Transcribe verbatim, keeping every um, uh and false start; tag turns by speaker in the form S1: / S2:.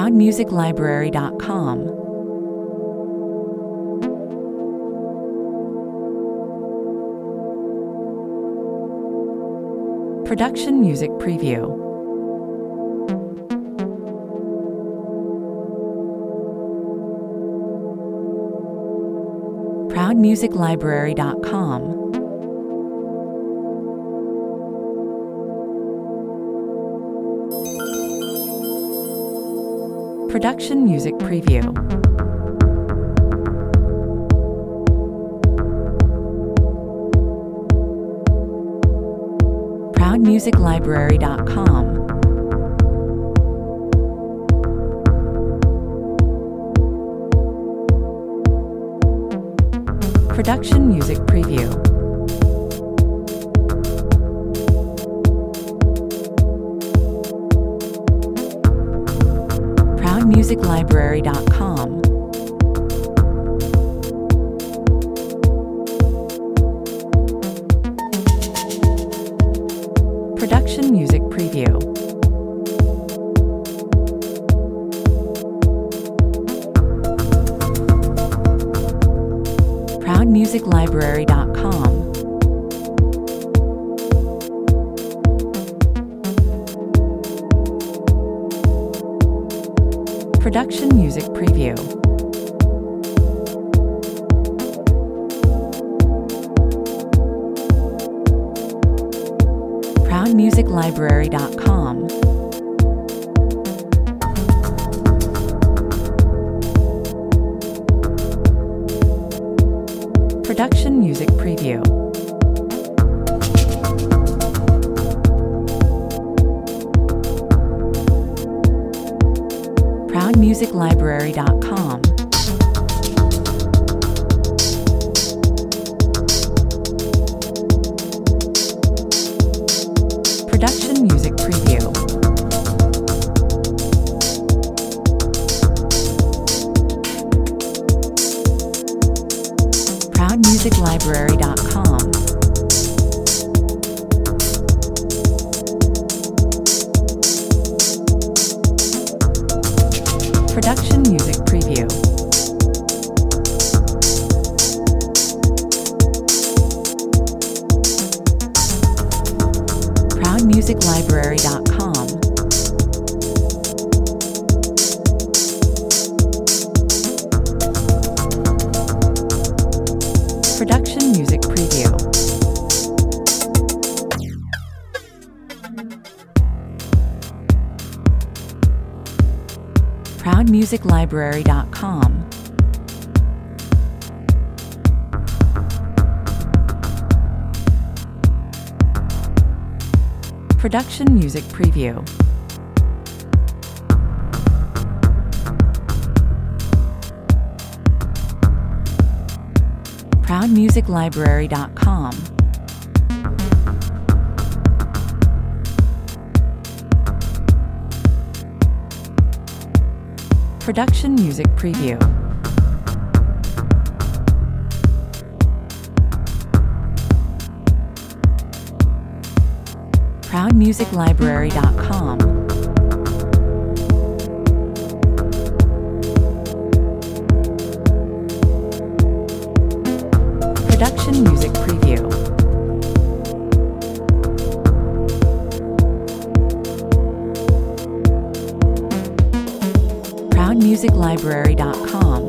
S1: proud music library dot com. Production Music Preview. proud music library dot com. Production Music Preview. proud music library dot com. Production Music Preview. proud music library dot com. Production Music Preview. proud music library dot com. Production Music Preview. proud music library dot com. Production Music Preview. proud music library dot com. Production Music Preview. proud music library dot com. Production Music Preview. proud music library dot com. Production Music Preview. proud music library dot com. Production Music Preview. proud music library dot com. Production Music Preview. proud music library dot com. Production Music Preview. proud music library dot com.